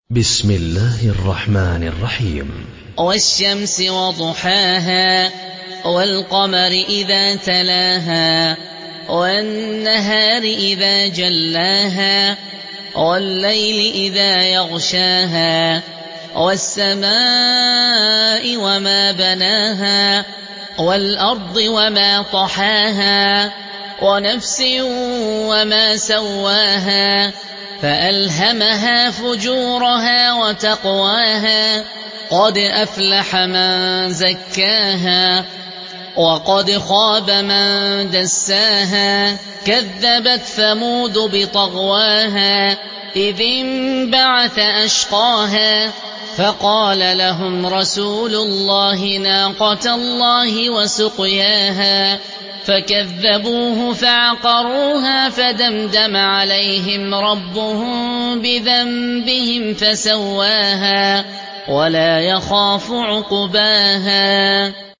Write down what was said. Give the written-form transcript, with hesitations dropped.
بسم الله الرحمن الرحيم. والشمس وضحاها والقمر إذا تلاها والنهار إذا جلاها والليل إذا يغشاها والسماء وما بناها والأرض وما طحاها ونفس وما سواها فألهمها فجورها وتقواها قد أفلح من زكاها وقد خاب من دساها كذبت ثمود بطغواها إذ انبعث أشقاها فقال لهم رسول الله ناقة الله وسقياها فكذبوه فعقروها فدمدم عليهم ربهم بذنبهم فسواها ولا يخاف عقباها.